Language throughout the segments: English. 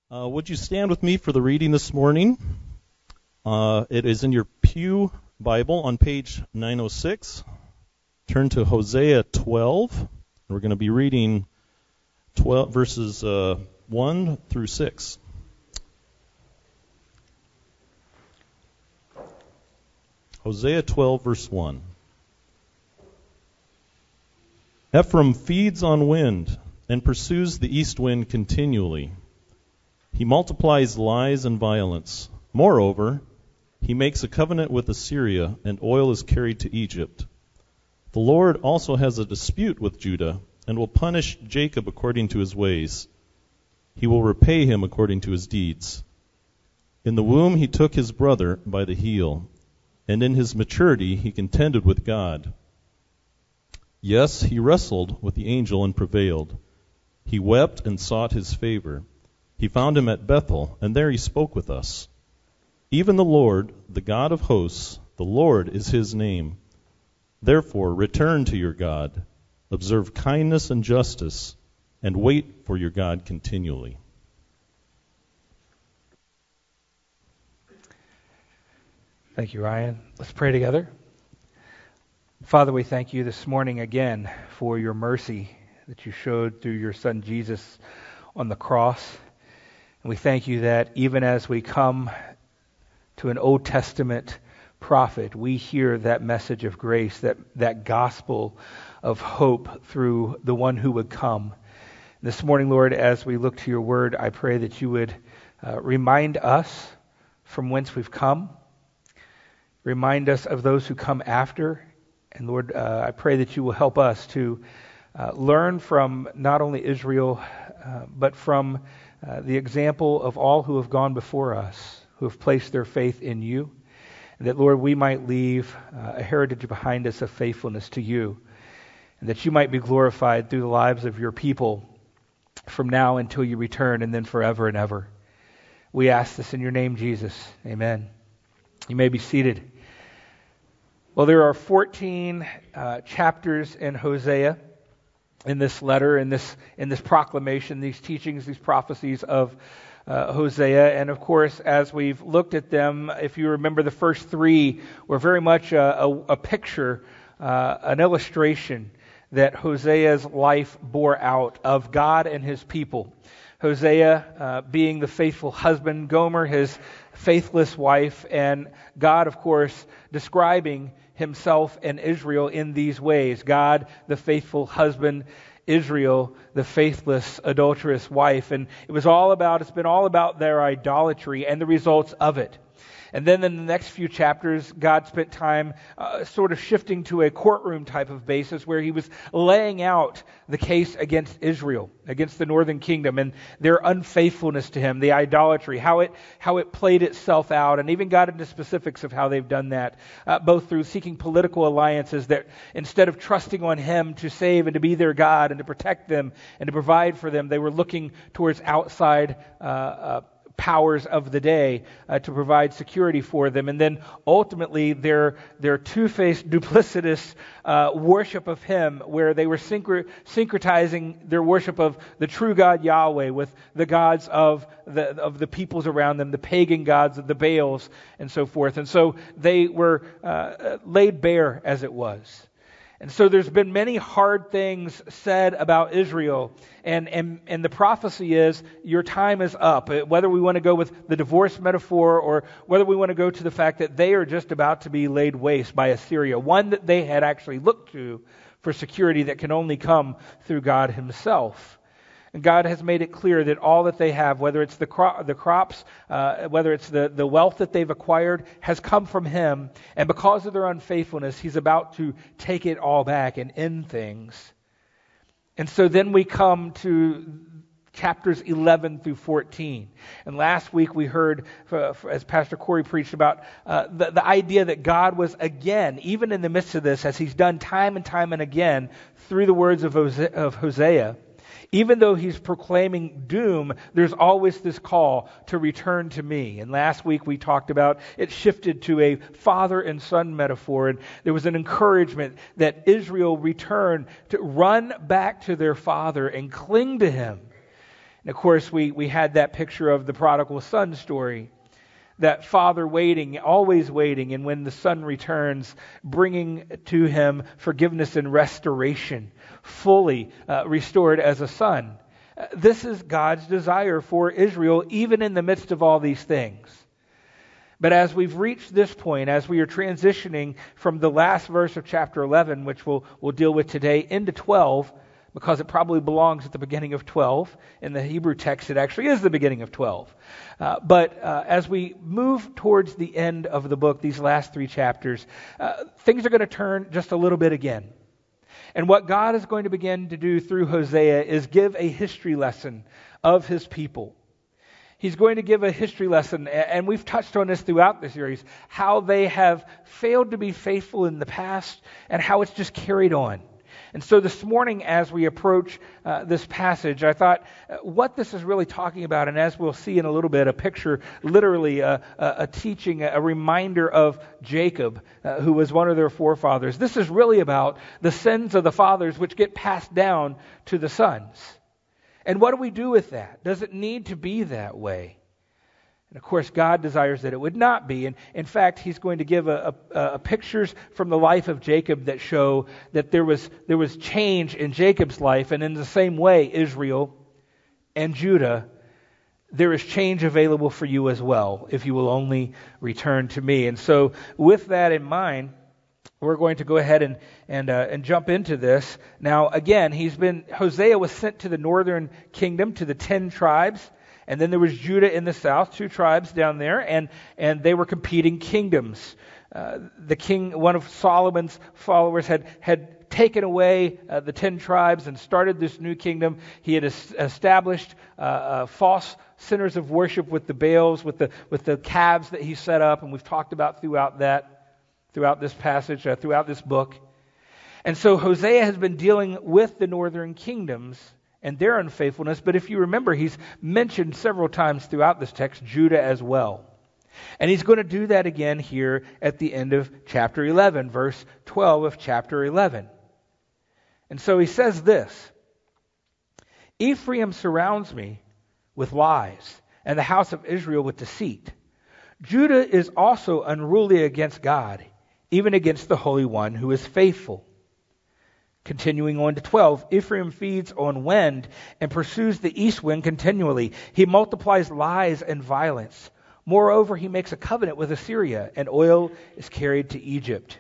Would you stand with me for the reading this morning? It is in your Pew Bible on page 906. Turn to Hosea 12. We're going to be reading 12 verses 1 through 6. Hosea 12, verse 1. Ephraim feeds on wind and pursues the east wind continually. He multiplies lies and violence. Moreover, he makes a covenant with Assyria, and oil is carried to Egypt. The Lord also has a dispute with Judah, and will punish Jacob according to his ways. He will repay him according to his deeds. In the womb he took his brother by the heel, and in his maturity he contended with God. Yes, he wrestled with the angel and prevailed. He wept and sought his favor. He found him at Bethel, and there he spoke with us. Even the Lord, the God of hosts, the Lord is his name. Therefore, return to your God, observe kindness and justice, and wait for your God continually. Thank you, Ryan. Let's pray together. Father, we thank you this morning again for your mercy that you showed through your Son Jesus on the cross. And we thank you that even as we come to an Old Testament prophet, we hear that message of grace, that gospel of hope through the one who would come. This morning, Lord, as we look to your word, I pray that you would remind us from whence we've come, remind us of those who come after, and Lord, I pray that you will help us to learn from not only Israel, but from the example of all who have gone before us, who have placed their faith in you, and that, Lord, we might leave a heritage behind us of faithfulness to you, and that you might be glorified through the lives of your people from now until you return, and then forever and ever. We ask this in your name, Jesus. Amen. You may be seated. Well, there are 14 chapters in Hosea, in this letter, in this proclamation, these teachings, these prophecies of Hosea. And of course, as we've looked at them, if you remember, the first three were very much a picture, an illustration that Hosea's life bore out of God and his people. Hosea being the faithful husband, Gomer his faithless wife, and God, of course, describing himself and Israel in these ways. God, the faithful husband, Israel, the faithless, adulterous wife. And it's been all about their idolatry and the results of it. And then in the next few chapters, God spent time sort of shifting to a courtroom type of basis where he was laying out the case against Israel, against the northern kingdom, and their unfaithfulness to him, the idolatry, how it played itself out, and even got into specifics of how they've done that, both through seeking political alliances that instead of trusting on him to save and to be their God and to protect them and to provide for them, they were looking towards outside powers of the day to provide security for them. And then ultimately their two-faced, duplicitous worship of him, where they were syncretizing their worship of the true God Yahweh with the gods of the peoples around them, the pagan gods of the Baals and so forth. And so they were laid bare, as it was. And so there's been many hard things said about Israel, and the prophecy is your time is up. Whether we want to go with the divorce metaphor or whether we want to go to the fact that they are just about to be laid waste by Assyria, one that they had actually looked to for security that can only come through God himself. And God has made it clear that all that they have, whether it's the crops, whether it's the wealth that they've acquired, has come from him. And because of their unfaithfulness, he's about to take it all back and end things. And so then we come to chapters 11 through 14. And last week we heard, as Pastor Corey preached about, the idea that God was again, even in the midst of this, as he's done time and time and again through the words of Hosea, even though he's proclaiming doom, there's always this call to return to me. And last week we talked about it shifted to a father and son metaphor. And there was an encouragement that Israel return to run back to their father and cling to him. And of course, we had that picture of the prodigal son story, that father waiting, always waiting, and when the son returns, bringing to him forgiveness and restoration, fully restored as a son. This is God's desire for Israel, even in the midst of all these things. But as we've reached this point, as we are transitioning from the last verse of chapter 11, which we'll deal with today, into 12, because it probably belongs at the beginning of 12. In the Hebrew text, it actually is the beginning of 12. But as we move towards the end of the book, these last 3 chapters, things are going to turn just a little bit again. And what God is going to begin to do through Hosea is give a history lesson of His people. He's going to give a history lesson, and we've touched on this throughout the series, how they have failed to be faithful in the past and how it's just carried on. And so this morning, as we approach this passage, I thought what this is really talking about, and as we'll see in a little bit, a picture, literally a teaching, a reminder of Jacob, who was one of their forefathers. This is really about the sins of the fathers which get passed down to the sons. And what do we do with that? Does it need to be that way? And of course, God desires that it would not be. And in fact, He's going to give a pictures from the life of Jacob that show that there was change in Jacob's life, and in the same way, Israel and Judah, there is change available for you as well, if you will only return to me. And so, with that in mind, we're going to go ahead and jump into this. Now, again, Hosea was sent to the northern kingdom, to the 10 tribes. And then there was Judah in the south, 2 tribes down there, and they were competing kingdoms. The king, one of Solomon's followers, had taken away the 10 tribes and started this new kingdom. He had established false centers of worship with the Baals, with the calves that he set up, and we've talked about throughout this passage, throughout this book. And so Hosea has been dealing with the northern kingdoms and their unfaithfulness, but if you remember, he's mentioned several times throughout this text Judah as well. And he's going to do that again here at the end of chapter 11, verse 12 of chapter 11. And so he says this: Ephraim surrounds me with lies, and the house of Israel with deceit. Judah is also unruly against God, even against the Holy One who is faithful. Continuing on to 12, Ephraim feeds on wind and pursues the east wind continually. He multiplies lies and violence. Moreover, he makes a covenant with Assyria, and oil is carried to Egypt.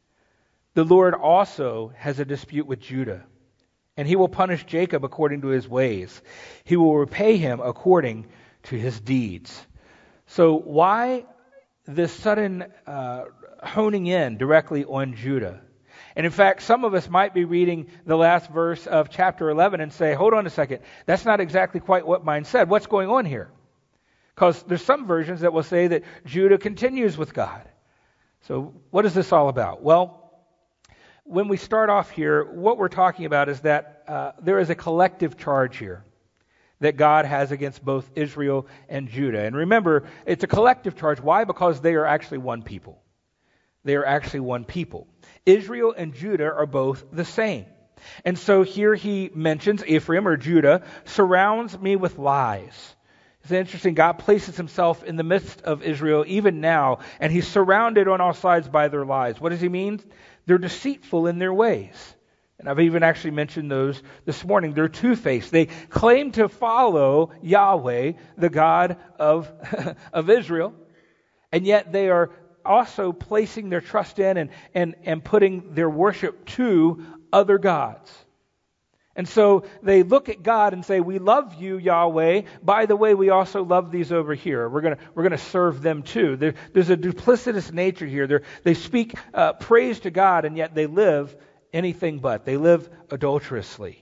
The Lord also has a dispute with Judah, and he will punish Jacob according to his ways. He will repay him according to his deeds. So why this sudden honing in directly on Judah? And in fact, some of us might be reading the last verse of chapter 11 and say, hold on a second, that's not exactly quite what mine said. What's going on here? Because there's some versions that will say that Judah continues with God. So what is this all about? Well, when we start off here, what we're talking about is that there is a collective charge here that God has against both Israel and Judah. And remember, it's a collective charge. Why? Because they are actually one people. They are actually one people. Israel and Judah are both the same. And so here he mentions Ephraim or Judah surrounds me with lies. It's interesting. God places himself in the midst of Israel even now, and he's surrounded on all sides by their lies. What does he mean? They're deceitful in their ways. And I've even actually mentioned those this morning. They're two-faced. They claim to follow Yahweh, the God of Israel, and yet they are also placing their trust in and putting their worship to other gods. And so they look at God and say, we love you, Yahweh. By the way, we also love these over here. We're going to serve them too. There's a duplicitous nature here. They speak praise to God, and yet they live anything but. They live adulterously.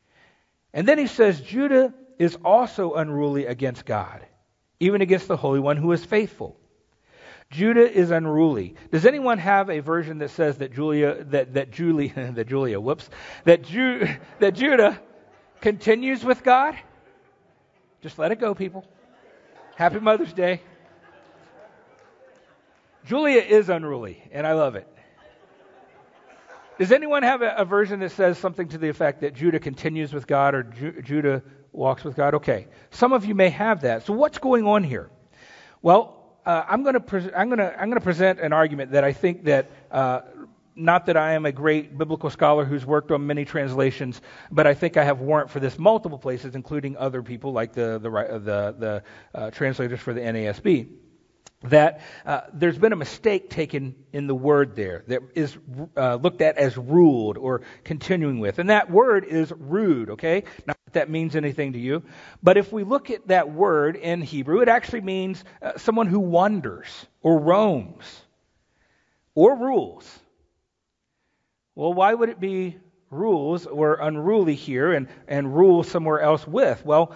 And then he says, Judah is also unruly against God, even against the Holy One who is faithful. Judah is unruly. Does anyone have a version that says that Judah continues with God? Just let it go, people. Happy Mother's Day. Julia is unruly, and I love it. Does anyone have a version that says something to the effect that Judah continues with God or Judah walks with God. Okay, some of you may have that. So what's going on here? Well, I'm going to present an argument that I think that not that I am a great biblical scholar who's worked on many translations, but I think I have warrant for this multiple places, including other people like the translators for the NASB. That there's been a mistake taken in the word there that is looked at as ruled or continuing with. And that word is rude, okay? Not that that means anything to you. But if we look at that word in Hebrew, it actually means someone who wanders or roams or rules. Well, why would it be rules or unruly here and rule somewhere else with? Well,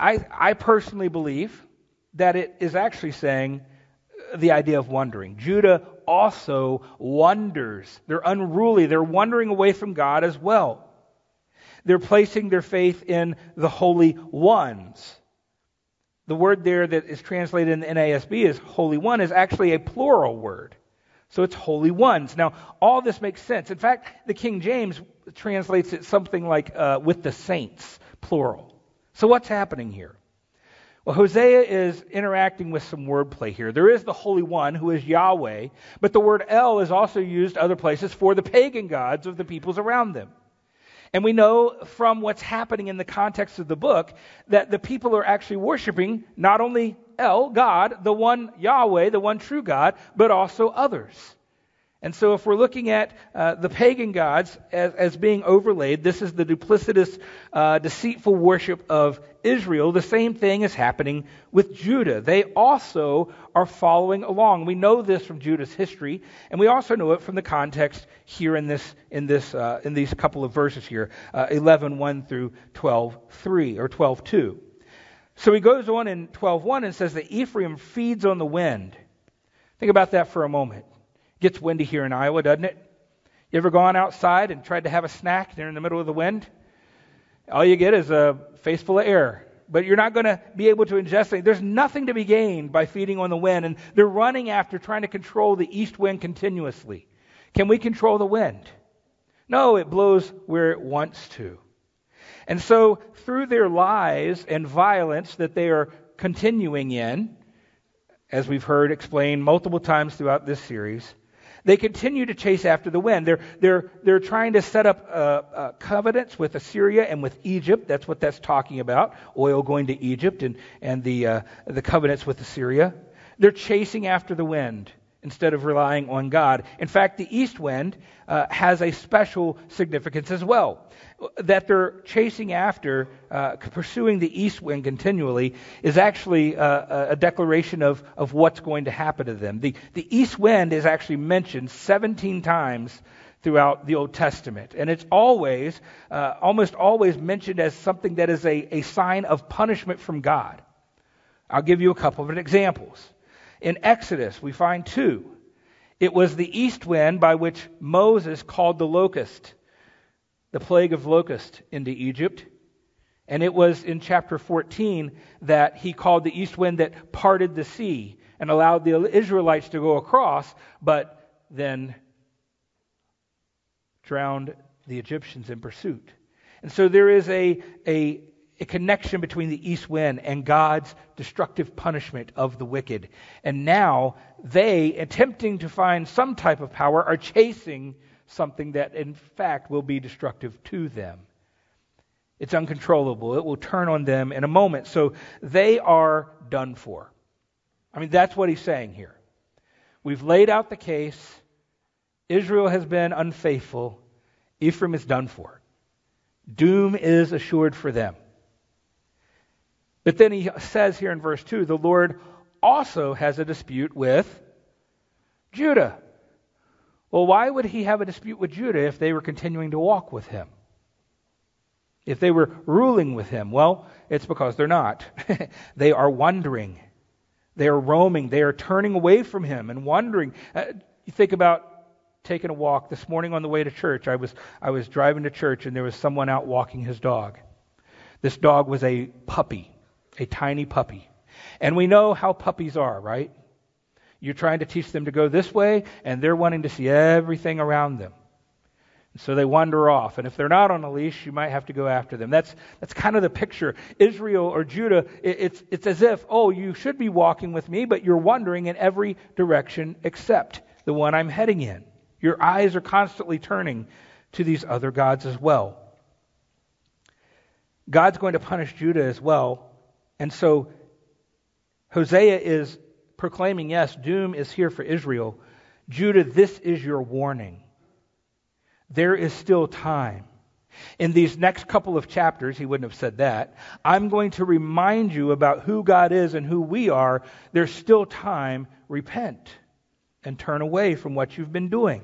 I personally believe that it is actually saying the idea of wandering. Judah also wanders. They're unruly. They're wandering away from God as well. They're placing their faith in the holy ones. The word there that is translated in the NASB as holy one is actually a plural word. So it's holy ones. Now, all this makes sense. In fact, the King James translates it something like with the saints, plural. So what's happening here? Well, Hosea is interacting with some wordplay here. There is the Holy One, who is Yahweh, but the word El is also used other places for the pagan gods of the peoples around them. And we know from what's happening in the context of the book that the people are actually worshiping not only El, God, the one Yahweh, the one true God, but also others. And so if we're looking at the pagan gods as being overlaid, this is the duplicitous, deceitful worship of Israel. The same thing is happening with Judah. They also are following along. We know this from Judah's history, and we also know it from the context here in these couple of verses here, 11:1 through 12:3 or 12:2. So he goes on in 12:1 and says that Ephraim feeds on the wind. Think about that for a moment. Gets windy here in Iowa, doesn't it? You ever gone outside and tried to have a snack and you're in the middle of the wind? All you get is a face full of air. But you're not going to be able to ingest it. There's nothing to be gained by feeding on the wind. And they're running after trying to control the east wind continuously. Can we control the wind? No, it blows where it wants to. And so through their lies and violence that they are continuing in, as we've heard explained multiple times throughout this series, they continue to chase after the wind. They're trying to set up covenants with Assyria and with Egypt. That's what that's talking about. Oil going to Egypt and the covenants with Assyria. They're chasing after the wind instead of relying on God. In fact, the east wind has a special significance as well. That they're chasing after, pursuing the east wind continually is actually a declaration of what's going to happen to them. The east wind is actually mentioned 17 times throughout the Old Testament. And it's always, almost always mentioned as something that is a sign of punishment from God. I'll give you a couple of examples. In Exodus, we find two. It was the east wind by which Moses called the locust, the plague of locust, into Egypt. And it was in chapter 14 that he called the east wind that parted the sea and allowed the Israelites to go across, but then drowned the Egyptians in pursuit. And so there is a connection between the east wind and God's destructive punishment of the wicked. And now they, attempting to find some type of power, are chasing something that in fact will be destructive to them. It's uncontrollable. It will turn on them in a moment. So they are done for. I mean, that's what he's saying here. We've laid out the case. Israel has been unfaithful. Ephraim is done for. Doom is assured for them. But then he says here in verse 2, the Lord also has a dispute with Judah. Well, why would he have a dispute with Judah if they were continuing to walk with him? If they were ruling with him? Well, it's because they're not. They are wandering. They are roaming. They are turning away from him and wandering. You think about taking a walk. This morning on the way to church, I was driving to church and there was someone out walking his dog. This dog was a puppy, a tiny puppy. And we know how puppies are, right? You're trying to teach them to go this way, and they're wanting to see everything around them. So they wander off, and if they're not on a leash, you might have to go after them. That's kind of the picture. Israel or Judah, it's as if, oh, you should be walking with me, but you're wandering in every direction except the one I'm heading in. Your eyes are constantly turning to these other gods as well. God's going to punish Judah as well, and so Hosea is proclaiming, yes, doom is here for Israel. Judah, this is your warning. There is still time. In these next couple of chapters, he wouldn't have said that, I'm going to remind you about who God is and who we are. There's still time. Repent and turn away from what you've been doing.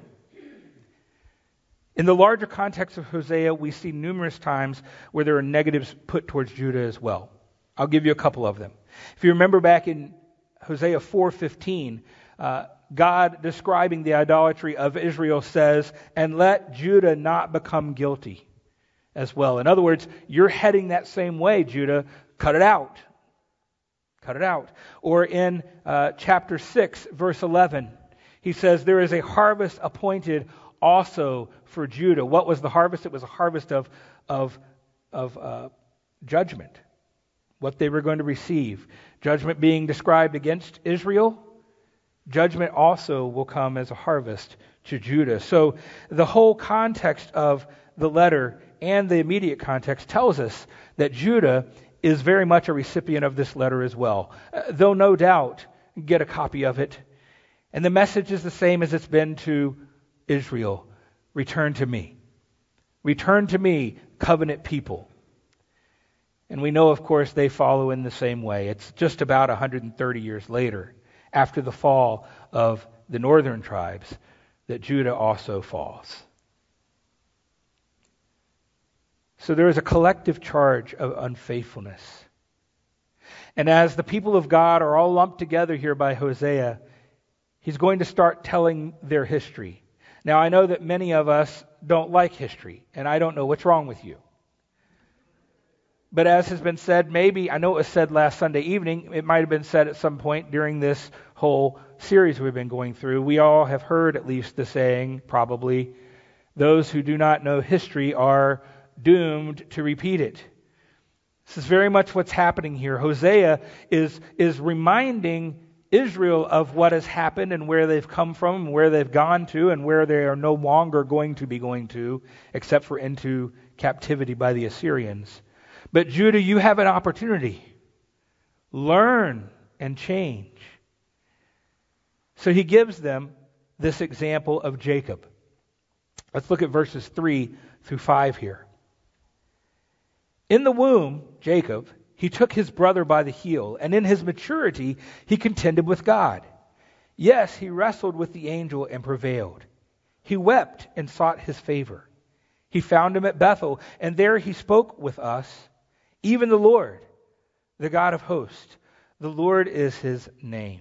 In the larger context of Hosea, we see numerous times where there are negatives put towards Judah as well. I'll give you a couple of them. If you remember back in Hosea 4:15, God, describing the idolatry of Israel, says, and let Judah not become guilty as well. In other words, you're heading that same way, Judah. Cut it out. Cut it out. Or in chapter 6, verse 11, he says, there is a harvest appointed also for Judah. What was the harvest? It was a harvest of judgment. What they were going to receive. Judgment being described against Israel. Judgment also will come as a harvest to Judah. So the whole context of the letter and the immediate context tells us that Judah is very much a recipient of this letter as well. They'll no doubt get a copy of it. And the message is the same as it's been to Israel. Return to me. Return to me, covenant people. And we know, of course, they follow in the same way. It's just about 130 years later, after the fall of the northern tribes, that Judah also falls. So there is a collective charge of unfaithfulness. And as the people of God are all lumped together here by Hosea, he's going to start telling their history. Now, I know that many of us don't like history, and I don't know what's wrong with you. But as has been said, maybe, I know it was said last Sunday evening, it might have been said at some point during this whole series we've been going through. We all have heard at least the saying, probably, those who do not know history are doomed to repeat it. This is very much what's happening here. Hosea is reminding Israel of what has happened and where they've come from and where they've gone to and where they are no longer going to be going to, except for into captivity by the Assyrians. But Judah, you have an opportunity. Learn and change. So he gives them this example of Jacob. Let's look at verses 3 through 5 here. In the womb, Jacob, he took his brother by the heel, and in his maturity he contended with God. Yes, he wrestled with the angel and prevailed. He wept and sought his favor. He found him at Bethel, and there he spoke with us. Even the Lord, the God of hosts, the Lord is his name.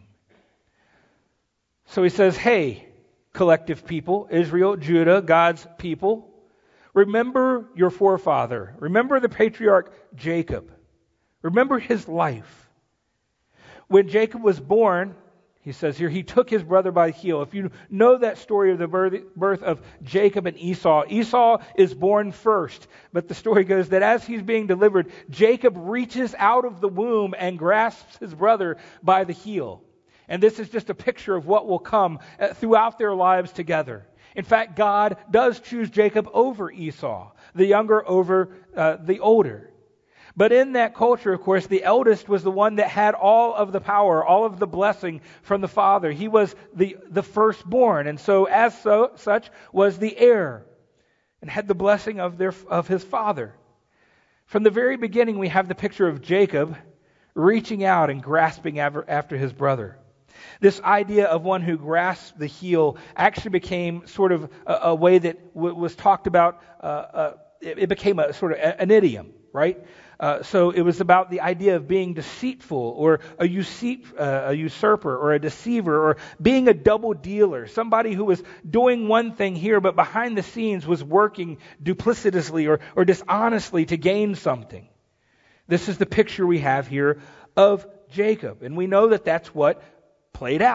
So he says, hey, collective people, Israel, Judah, God's people, remember your forefather. Remember the patriarch Jacob. Remember his life. When Jacob was born, he says here, he took his brother by the heel. If you know that story of the birth of Jacob and Esau, Esau is born first. But the story goes that as he's being delivered, Jacob reaches out of the womb and grasps his brother by the heel. And this is just a picture of what will come throughout their lives together. In fact, God does choose Jacob over Esau, the younger over the older. But in that culture, of course, the eldest was the one that had all of the power, all of the blessing from the father. He was the firstborn, and so as such was the heir, and had the blessing of his father. From the very beginning, we have the picture of Jacob reaching out and grasping after his brother. This idea of one who grasps the heel actually became sort of a way that was talked about. It became a sort of an idiom, right? So it was about the idea of being deceitful or a usurper or a deceiver or being a double dealer. Somebody who was doing one thing here but behind the scenes was working duplicitously or dishonestly to gain something. This is the picture we have here of Jacob. And we know that that's what played out.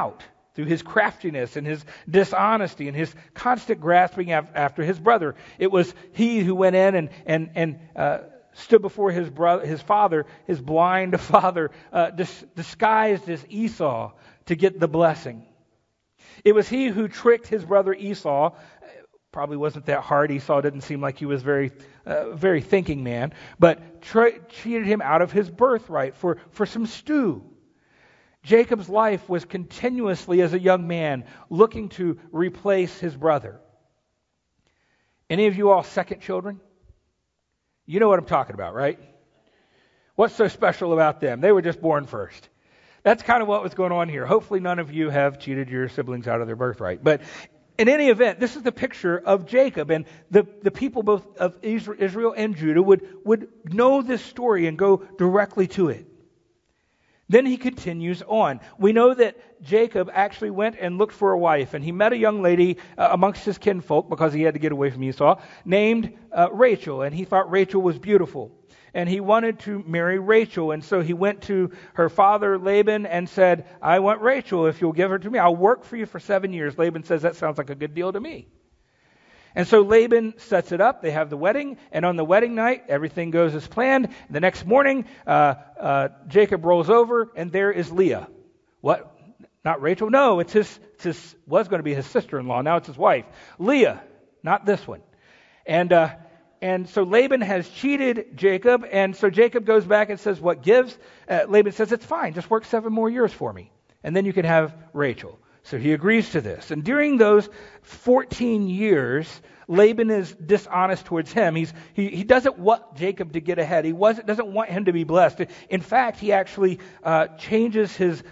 through his craftiness and his dishonesty and his constant grasping after his brother. It was he who went in and stood before his father, his blind father, disguised as Esau to get the blessing. It was he who tricked his brother Esau. Probably wasn't that hard. Esau didn't seem like he was very thinking man, but cheated him out of his birthright for some stew. Jacob's life was continuously, as a young man, looking to replace his brother. Any of you all second children? You know what I'm talking about, right? What's so special about them? They were just born first. That's kind of what was going on here. Hopefully none of you have cheated your siblings out of their birthright. But in any event, this is the picture of Jacob, and the people both of Israel and Judah would know this story and go directly to it. Then he continues on. We know that Jacob actually went and looked for a wife, and he met a young lady amongst his kinfolk, because he had to get away from Esau, named Rachel, and he thought Rachel was beautiful. And he wanted to marry Rachel, and so he went to her father Laban and said, I want Rachel. If you'll give her to me, I'll work for you for 7 years. Laban says, that sounds like a good deal to me. And so Laban sets it up. They have the wedding, and on the wedding night, everything goes as planned. The next morning, Jacob rolls over, and there is Leah. What? Not Rachel? No, it's his was going to be his sister-in-law. Now it's his wife. Leah, not this one. And so Laban has cheated Jacob, and so Jacob goes back and says, what gives? Laban says, it's fine, just work 7 more years for me, and then you can have Rachel. So he agrees to this. And during those 14 years, Laban is dishonest towards him. He doesn't want Jacob to get ahead. He doesn't want him to be blessed. In fact, he actually changes his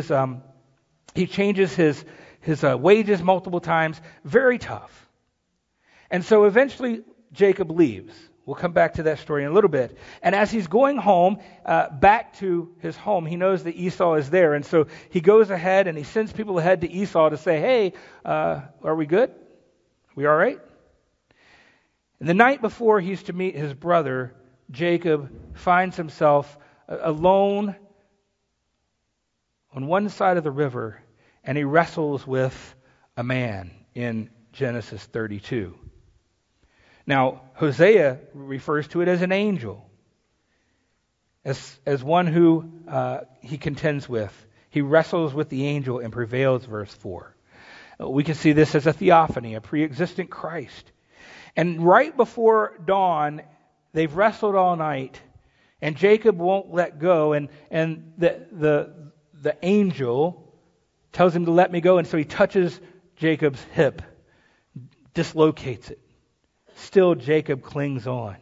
wages multiple times. Very tough. And so eventually Jacob leaves. We'll come back to that story in a little bit. And as he's going home, back to his home, he knows that Esau is there. And so he goes ahead and he sends people ahead to Esau to say, hey, are we good? Are we all right? And the night before he's to meet his brother, Jacob finds himself alone on one side of the river, and he wrestles with a man in Genesis 32. Now, Hosea refers to it as an angel, as one who he contends with. He wrestles with the angel and prevails, verse 4. We can see this as a theophany, a pre-existent Christ. And right before dawn, they've wrestled all night, and Jacob won't let go, and the angel tells him to let me go, and so he touches Jacob's hip, dislocates it. Still, Jacob clings on.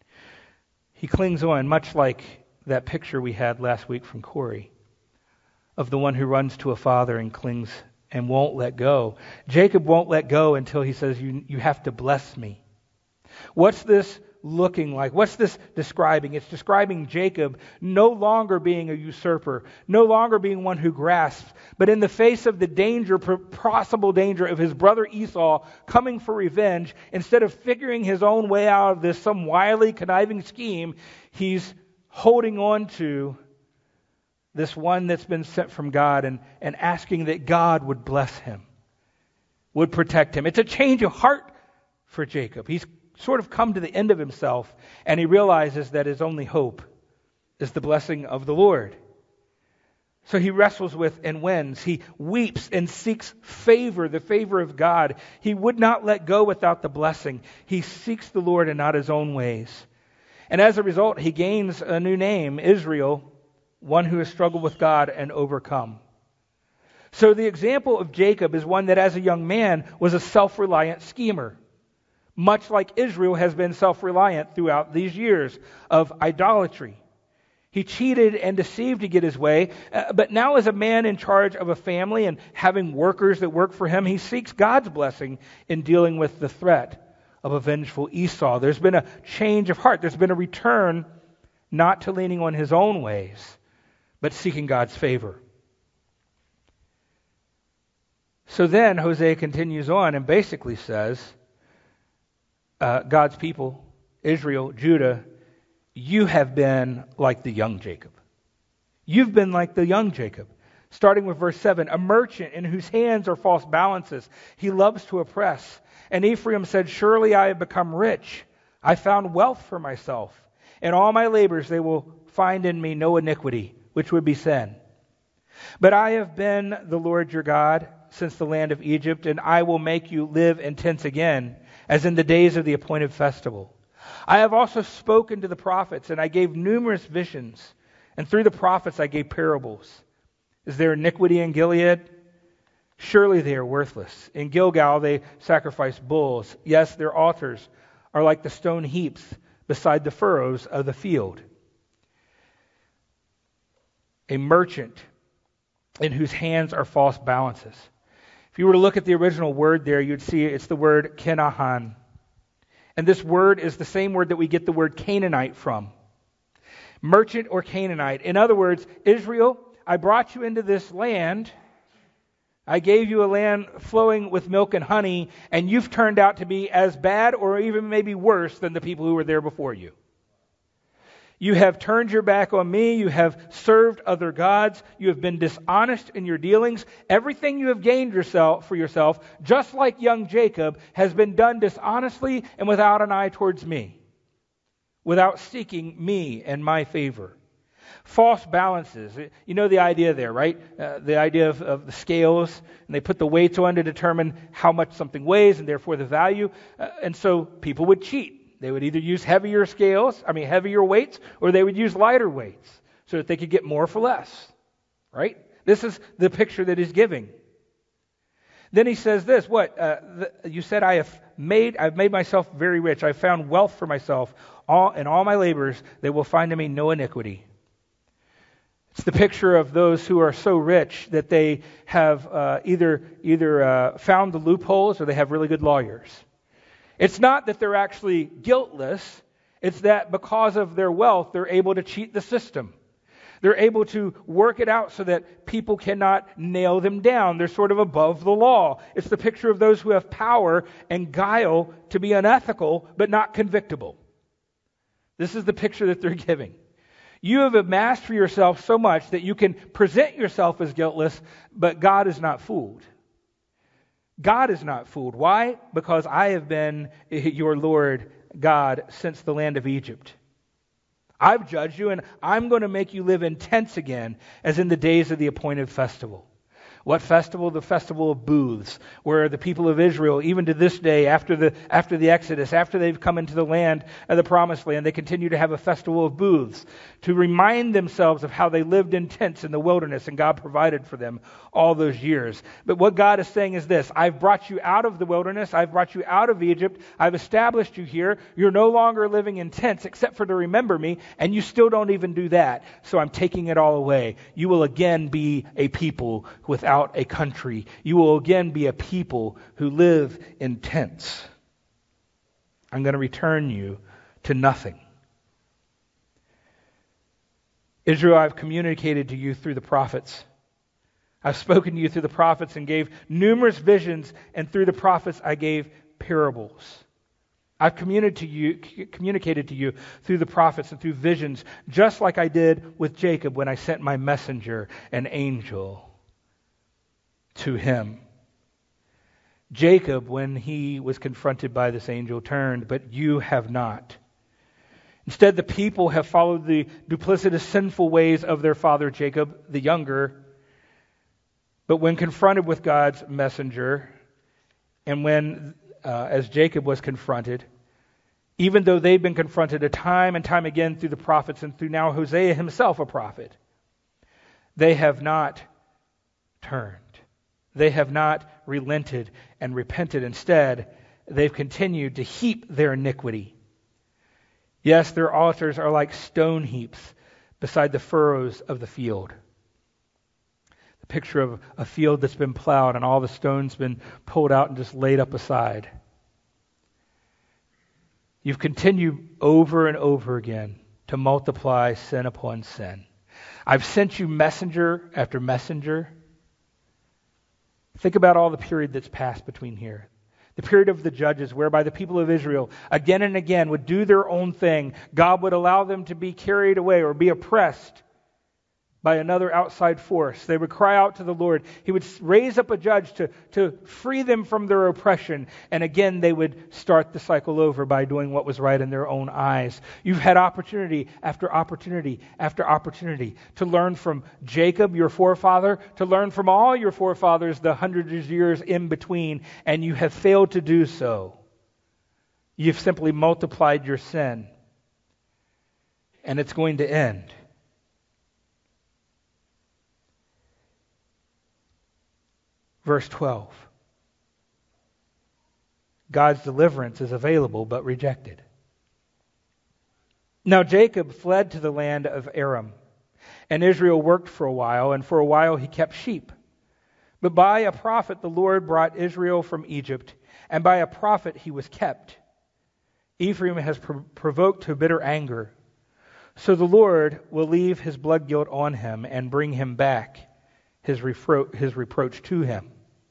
He clings on, much like that picture we had last week from Corey, of the one who runs to a father and clings and won't let go. Jacob won't let go until he says, you have to bless me. What's this looking like? What's this describing? It's describing Jacob no longer being a usurper, no longer being one who grasps, but in the face of the danger, possible danger of his brother Esau coming for revenge, instead of figuring his own way out of this, some wily, conniving scheme, he's holding on to this one that's been sent from God and asking that God would bless him, would protect him. It's a change of heart for Jacob. He's sort of come to the end of himself, and he realizes that his only hope is the blessing of the Lord. So he wrestles with and wins. He weeps and seeks favor, the favor of God. He would not let go without the blessing. He seeks the Lord and not his own ways. And as a result, he gains a new name, Israel, one who has struggled with God and overcome. So the example of Jacob is one that as a young man was a self-reliant schemer, much like Israel has been self-reliant throughout these years of idolatry. He cheated and deceived to get his way, but now as a man in charge of a family and having workers that work for him, he seeks God's blessing in dealing with the threat of a vengeful Esau. There's been a change of heart. There's been a return not to leaning on his own ways, but seeking God's favor. So then Hosea continues on and basically says, God's people, Israel, Judah, you have been like the young Jacob. You've been like the young Jacob. Starting with verse 7, a merchant in whose hands are false balances. He loves to oppress. And Ephraim said, surely I have become rich. I found wealth for myself. In all my labors they will find in me no iniquity, which would be sin. But I have been the Lord your God since the land of Egypt, and I will make you live in tents again, as in the days of the appointed festival. I have also spoken to the prophets, and I gave numerous visions, and through the prophets I gave parables. Is there iniquity in Gilead? Surely they are worthless. In Gilgal they sacrifice bulls. Yes, their altars are like the stone heaps beside the furrows of the field. A merchant in whose hands are false balances. If you were to look at the original word there, you'd see it's the word Kenahan. And this word is the same word that we get the word Canaanite from. Merchant or Canaanite. In other words, Israel, I brought you into this land. I gave you a land flowing with milk and honey, and you've turned out to be as bad or even maybe worse than the people who were there before you. You have turned your back on me. You have served other gods. You have been dishonest in your dealings. Everything you have gained for yourself, just like young Jacob, has been done dishonestly and without an eye towards me, without seeking me and my favor. False balances. You know the idea there, right? The idea of the scales, and they put the weights on to determine how much something weighs and therefore the value. And so people would cheat. They would either use heavier weights, or they would use lighter weights so that they could get more for less. Right? This is the picture that he's giving. Then he says this, you said I've made myself very rich. I've found wealth for myself. In all my labors, they will find in me no iniquity. It's the picture of those who are so rich that they have either found the loopholes or they have really good lawyers. It's not that they're actually guiltless. It's that because of their wealth, they're able to cheat the system. They're able to work it out so that people cannot nail them down. They're sort of above the law. It's the picture of those who have power and guile to be unethical but not convictable. This is the picture that they're giving. You have amassed for yourself so much that you can present yourself as guiltless, but God is not fooled. God is not fooled. Why? Because I have been your Lord God since the land of Egypt. I've judged you, and I'm going to make you live in tents again, as in the days of the appointed festival. What festival? The festival of booths, where the people of Israel, even to this day, after the Exodus, after they've come into the land of the Promised Land, they continue to have a festival of booths to remind themselves of how they lived in tents in the wilderness, and God provided for them all those years. But what God is saying is this: I've brought you out of the wilderness, I've brought you out of Egypt, I've established you here. You're no longer living in tents except for to remember me, and you still don't even do that. So I'm taking it all away. You will again be a people without a country. You will again be a people who live in tents. I'm going to return you to nothing. Israel, I've communicated to you through the prophets. I've spoken to you through the prophets and gave numerous visions, and through the prophets I gave parables. I've communicated to you through the prophets and through visions, just like I did with Jacob when I sent my messenger, an angel, to him. Jacob, when he was confronted by this angel, turned, but you have not. Instead, the people have followed the duplicitous, sinful ways of their father Jacob, the younger. But when confronted with God's messenger, and when, as Jacob was confronted, even though they've been confronted a time and time again through the prophets and through now Hosea himself, a prophet, they have not turned. They have not relented and repented. Instead, they've continued to heap their iniquity. Yes, their altars are like stone heaps beside the furrows of the field. The picture of a field that's been plowed and all the stones been pulled out and just laid up aside. You've continued over and over again to multiply sin upon sin. I've sent you messenger after messenger. Think about all the period that's passed between here. The period of the judges, whereby the people of Israel again and again would do their own thing. God would allow them to be carried away or be oppressed. by another outside force. They would cry out to the Lord. He would raise up a judge to free them from their oppression. And again, they would start the cycle over by doing what was right in their own eyes. You've had opportunity after opportunity after opportunity to learn from Jacob, your forefather, to learn from all your forefathers the hundreds of years in between, and you have failed to do so. You've simply multiplied your sin. And it's going to end. Verse 12. God's deliverance is available but rejected. Now Jacob fled to the land of Aram, and Israel worked for a while, and for a while he kept sheep. But by a prophet the Lord brought Israel from Egypt, and by a prophet he was kept. Ephraim has provoked to bitter anger, so the Lord will leave his blood guilt on him and bring him back his reproach to him.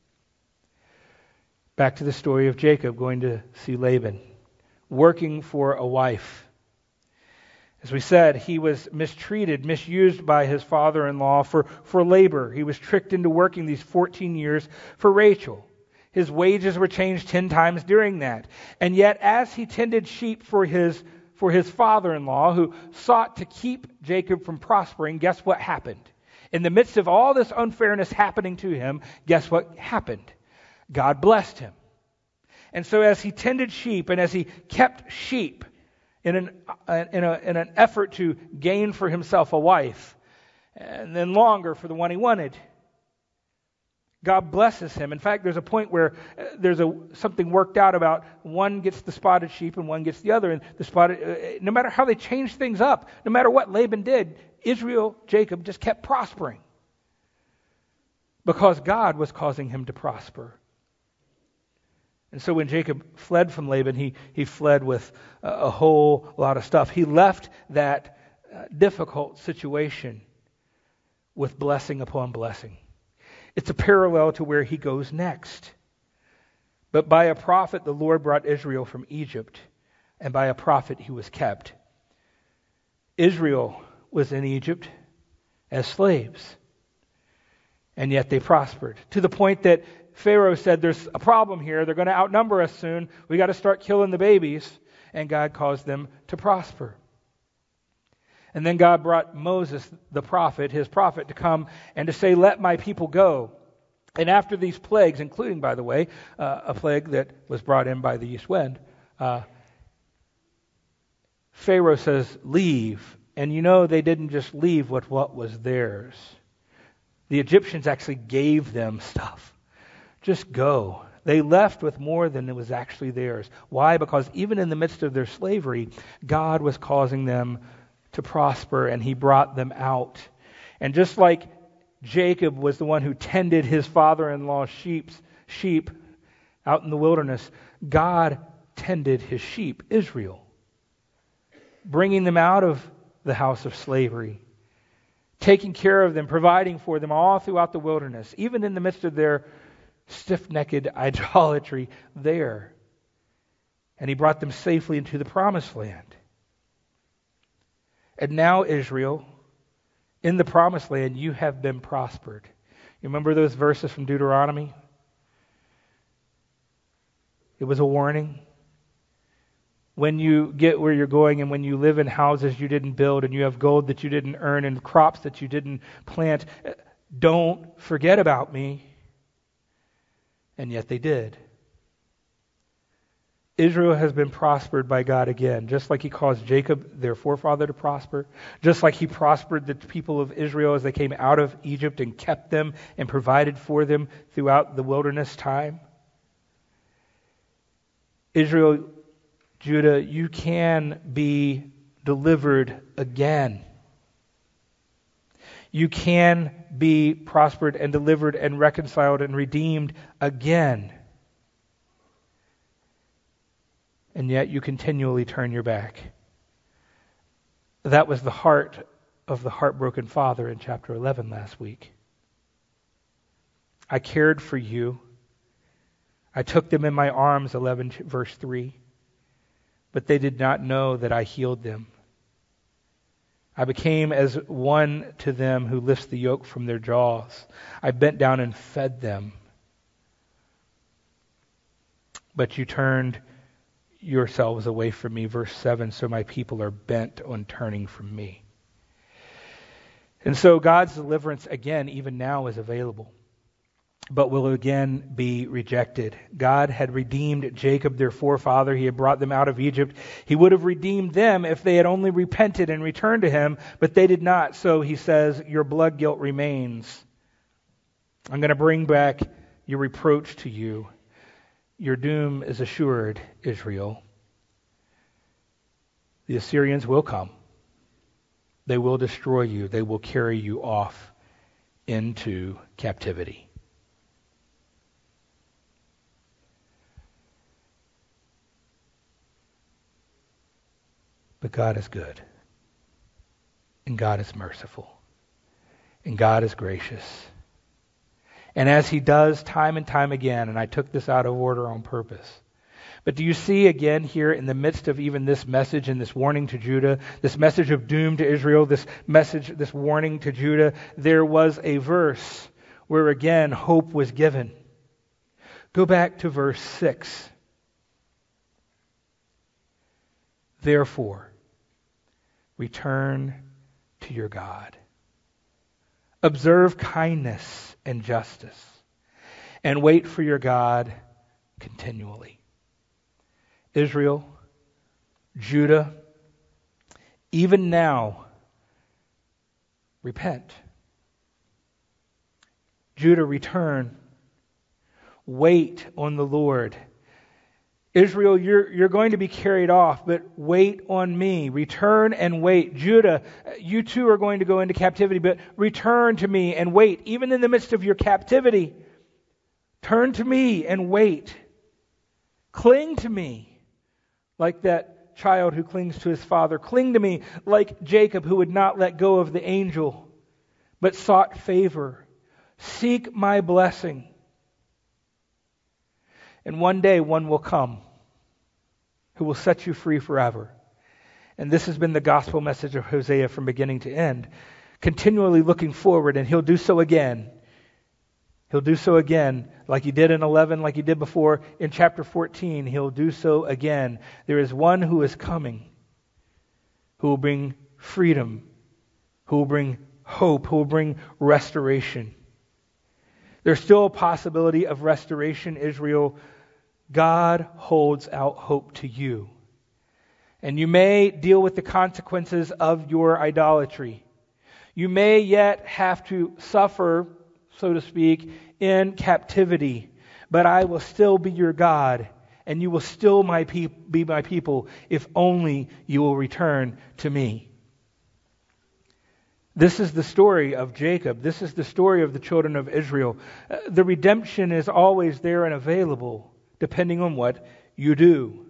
Back to the story of Jacob going to see Laban, working for a wife. As we said, he was mistreated, misused by his father-in-law for labor. He was tricked into working these 14 years for Rachel. His wages were changed 10 times during that. And yet, as he tended sheep for his father-in-law, who sought to keep Jacob from prospering, guess what happened? In the midst of all this unfairness happening to him, guess what happened? God blessed him. And so as he tended sheep and as he kept sheep in an effort to gain for himself a wife, and then longer for the one he wanted, God blesses him. In fact, there's a point where there's something worked out about one gets the spotted sheep and one gets the other. And the spotted, no matter how they changed things up, no matter what Laban did, Jacob just kept prospering. Because God was causing him to prosper. And so when Jacob fled from Laban, he fled with a whole lot of stuff. He left that difficult situation with blessing upon blessing. It's a parallel to where he goes next. But by a prophet, the Lord brought Israel from Egypt, and by a prophet he was kept. Israel was in Egypt as slaves, and yet they prospered, to the point that Pharaoh said, there's a problem here. They're going to outnumber us soon. We got to start killing the babies. And God caused them to prosper. And then God brought Moses, the prophet, his prophet, to come and to say, let my people go. And after these plagues, including, by the way, a plague that was brought in by the east wind, Pharaoh says, leave. And you know they didn't just leave with what was theirs. The Egyptians actually gave them stuff. Just go. They left with more than was actually theirs. Why? Because even in the midst of their slavery, God was causing them to prosper, and he brought them out. And just like Jacob was the one who tended his father-in-law's sheep out in the wilderness, God tended his sheep, Israel, bringing them out of the house of slavery, taking care of them, providing for them all throughout the wilderness, even in the midst of their stiff-necked idolatry there. And he brought them safely into the promised land. And now, Israel, in the promised land, you have been prospered. You remember those verses from Deuteronomy? It was a warning. When you get where you're going and when you live in houses you didn't build and you have gold that you didn't earn and crops that you didn't plant, don't forget about me. And yet they did. Israel has been prospered by God again, just like he caused Jacob, their forefather, to prosper, just like he prospered the people of Israel as they came out of Egypt and kept them and provided for them throughout the wilderness time. Israel, Judah, you can be delivered again. You can be prospered and delivered and reconciled and redeemed again. And yet you continually turn your back. That was the heart of the heartbroken father in chapter 11 last week. I cared for you. I took them in my arms, 11 verse 3. But they did not know that I healed them. I became as one to them who lifts the yoke from their jaws. I bent down and fed them. But you turned yourselves away from me. Verse 7, so my people are bent on turning from me. And so God's deliverance, again, even now is available, but will again be rejected. God had redeemed Jacob, their forefather. He had brought them out of Egypt. He would have redeemed them if they had only repented and returned to him, but they did not. So he says, your blood guilt remains. I'm going to bring back your reproach to you. Your doom is assured, Israel. The Assyrians will come. They will destroy you. They will carry you off into captivity. But God is good. And God is merciful. And God is gracious. And as he does time and time again, and I took this out of order on purpose, but do you see again here in the midst of even this message and this warning to Judah, this message of doom to Israel, this message, this warning to Judah, there was a verse where again hope was given. Go back to verse 6. Therefore, return to your God. Observe kindness and justice, and wait for your God continually. Israel, Judah, even now, repent. Judah, return. Wait on the Lord. Israel, you're going to be carried off, but wait on me. Return and wait. Judah, you too are going to go into captivity, but return to me and wait. Even in the midst of your captivity, turn to me and wait. Cling to me like that child who clings to his father. Cling to me like Jacob, who would not let go of the angel, but sought favor. Seek my blessing. And one day one will come who will set you free forever. And this has been the gospel message of Hosea from beginning to end. Continually looking forward, and he'll do so again. He'll do so again, like he did in 11, like he did before in chapter 14. He'll do so again. There is one who is coming, who will bring freedom, who will bring hope, who will bring restoration. There's still a possibility of restoration, Israel. God holds out hope to you. And you may deal with the consequences of your idolatry. You may yet have to suffer, so to speak, in captivity. But I will still be your God, and you will still be my people if only you will return to me. This is the story of Jacob. This is the story of the children of Israel. The redemption is always there and available, depending on what you do.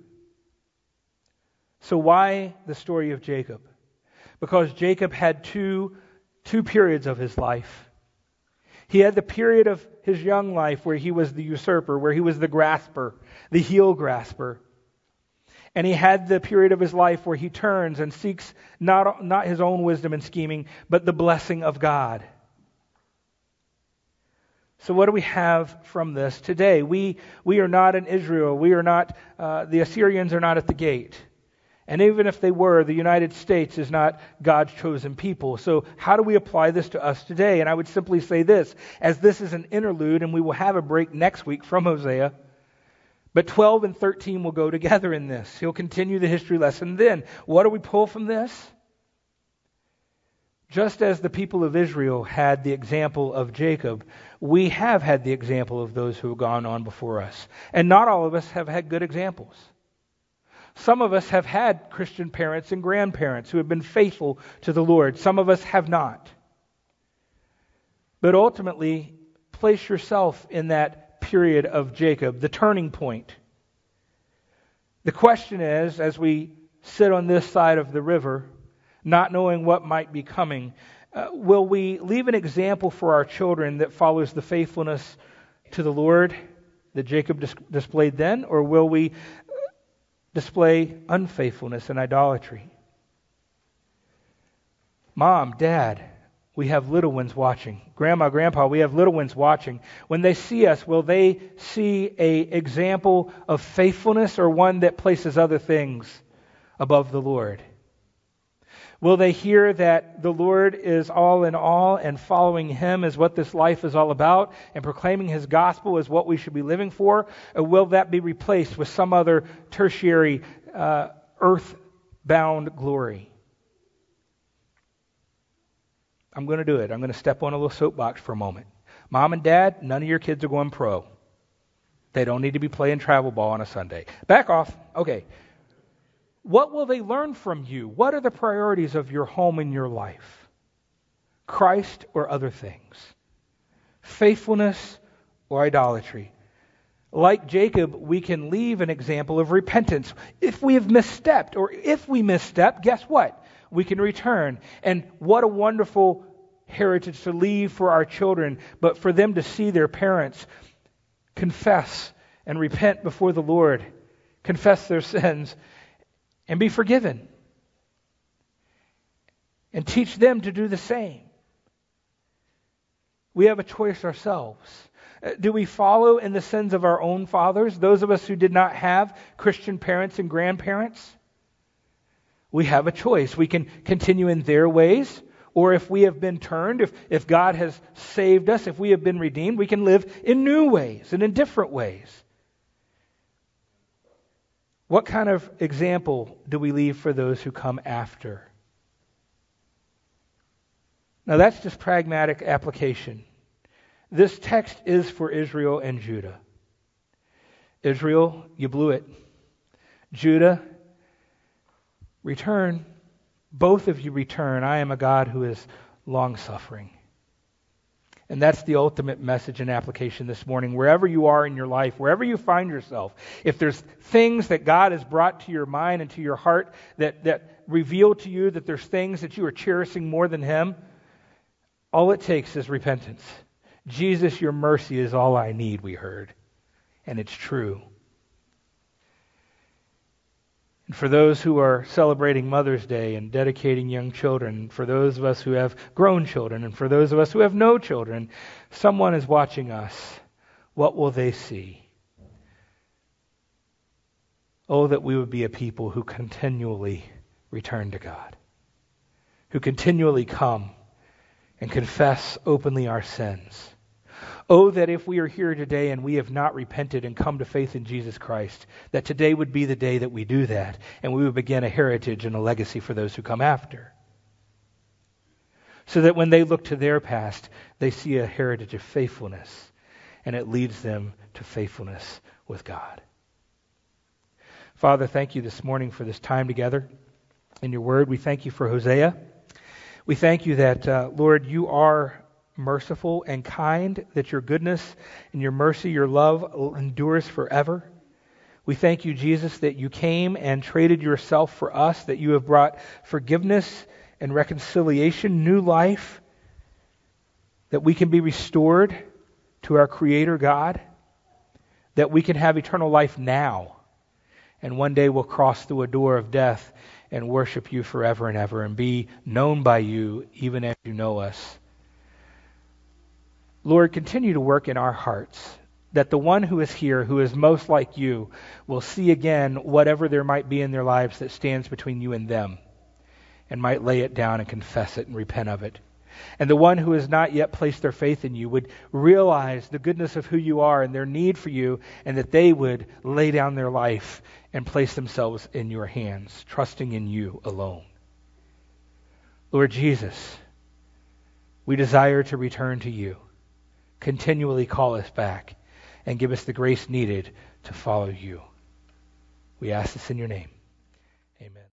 So why the story of Jacob? Because Jacob had two periods of his life. He had the period of his young life where he was the usurper, where he was the grasper, the heel grasper. And he had the period of his life where he turns and seeks not his own wisdom and scheming, but the blessing of God. So what do we have from this today? We are not in Israel. We are not, the Assyrians are not at the gate. And even if they were, the United States is not God's chosen people. So how do we apply this to us today? And I would simply say this, as this is an interlude, and we will have a break next week from Hosea, but 12 and 13 will go together in this. He'll continue the history lesson then. What do we pull from this? Just as the people of Israel had the example of Jacob, we have had the example of those who have gone on before us. And not all of us have had good examples. Some of us have had Christian parents and grandparents who have been faithful to the Lord. Some of us have not. But ultimately, place yourself in that period of Jacob, the turning point. The question is, as we sit on this side of the river, not knowing what might be coming, will we leave an example for our children that follows the faithfulness to the Lord that Jacob displayed then, or will we display unfaithfulness and idolatry? Mom, Dad, we have little ones watching. Grandma, Grandpa, we have little ones watching. When they see us, will they see an example of faithfulness or one that places other things above the Lord? Will they hear that the Lord is all in all and following Him is what this life is all about and proclaiming His gospel is what we should be living for? Or will that be replaced with some other tertiary earth-bound glory? I'm going to do it. I'm going to step on a little soapbox for a moment. Mom and Dad, none of your kids are going pro. They don't need to be playing travel ball on a Sunday. Back off. Okay. What will they learn from you? What are the priorities of your home and your life? Christ or other things? Faithfulness or idolatry? Like Jacob, we can leave an example of repentance. If we have misstepped, or if we misstep, guess what? We can return. And what a wonderful heritage to leave for our children, but for them to see their parents confess and repent before the Lord, confess their sins, and be forgiven. And teach them to do the same. We have a choice ourselves. Do we follow in the sins of our own fathers, those of us who did not have Christian parents and grandparents? We have a choice. We can continue in their ways, or if we have been turned, if God has saved us, if we have been redeemed, we can live in new ways and in different ways. What kind of example do we leave for those who come after? Now that's just pragmatic application. This text is for Israel and Judah. Israel, you blew it. Judah, return. Both of you return. I am a God who is long-suffering. And that's the ultimate message and application this morning. Wherever you are in your life, wherever you find yourself, if there's things that God has brought to your mind and to your heart that reveal to you that there's things that you are cherishing more than Him, all it takes is repentance. Jesus, your mercy is all I need, we heard. And it's true. And for those who are celebrating Mother's Day and dedicating young children, for those of us who have grown children, and for those of us who have no children, someone is watching us. What will they see? Oh, that we would be a people who continually return to God, who continually come and confess openly our sins. Oh, that if we are here today and we have not repented and come to faith in Jesus Christ, that today would be the day that we do that, and we would begin a heritage and a legacy for those who come after. So that when they look to their past, they see a heritage of faithfulness, and it leads them to faithfulness with God. Father, thank you this morning for this time together in your word. We thank you for Hosea. We thank you that, Lord, you are merciful and kind, that your goodness and your mercy, your love endures forever. We thank you, Jesus, that you came and traded yourself for us, that you have brought forgiveness and reconciliation, new life, that we can be restored to our Creator God, that we can have eternal life now, and one day we'll cross through a door of death and worship you forever and ever and be known by you even as you know us. Lord, continue to work in our hearts, that the one who is here, who is most like you, will see again whatever there might be in their lives that stands between you and them, and might lay it down and confess it and repent of it. And the one who has not yet placed their faith in you would realize the goodness of who you are and their need for you, and that they would lay down their life and place themselves in your hands, trusting in you alone. Lord Jesus, we desire to return to you. Continually call us back and give us the grace needed to follow you. We ask this in your name. Amen.